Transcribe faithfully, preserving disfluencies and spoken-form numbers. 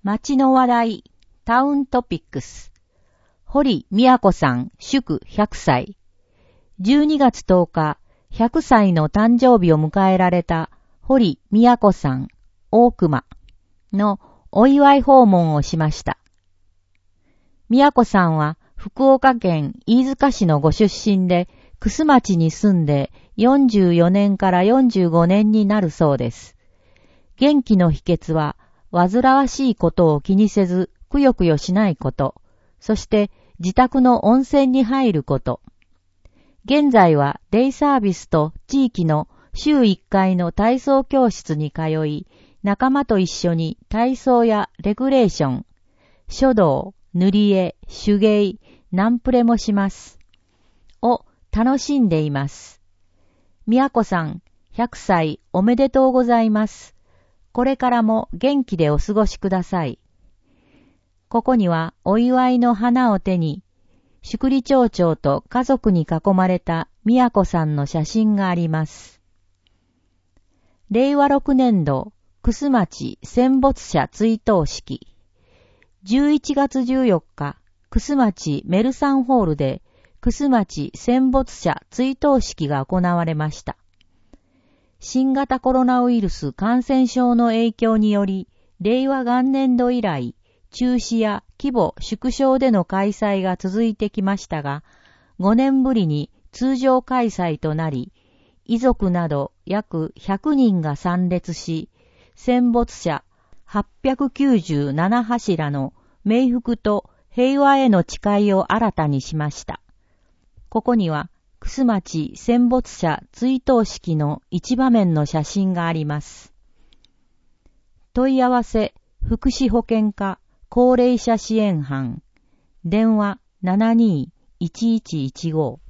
町の話題、タウントピックス。堀美子さん祝ひゃくさい。じゅうにがつとおか、ひゃくさいの誕生日を迎えられた堀美子さん、大熊のお祝い訪問をしました。美子さんは福岡県飯塚市のご出身で、楠町に住んでよんじゅうよねんからよんじゅうごねんになるそうです。元気の秘訣は、煩わしいことを気にせず、くよくよしないこと、そして自宅の温泉に入ること。現在はデイサービスと地域の週いっかいの体操教室に通い、仲間と一緒に体操やレクレーション、書道、塗り絵、手芸、ナンプレもします。を楽しんでいます。美子さん、ひゃくさいおめでとうございます。これからも元気でお過ごしください。ここにはお祝いの花を手に、祝利町長と家族に囲まれた美子さんの写真があります。れいわろくねんど、楠町戦没者追悼式。じゅういちがつじゅうよっか、楠町メルサンホールで、楠町戦没者追悼式が行われました。新型コロナウイルス感染症の影響により、れいわがんねんど以来、中止や規模縮小での開催が続いてきましたが、ごねんぶりに通常開催となり、遺族など約ひゃくにんが参列し、戦没者はっぴゃくきゅうじゅうななはしらの冥福と平和への誓いを新たにしました。ここには、楠町戦没者追悼式の一場面の写真があります。問い合わせ、福祉保健課、高齢者支援班、電話 ななにーいちいちいちご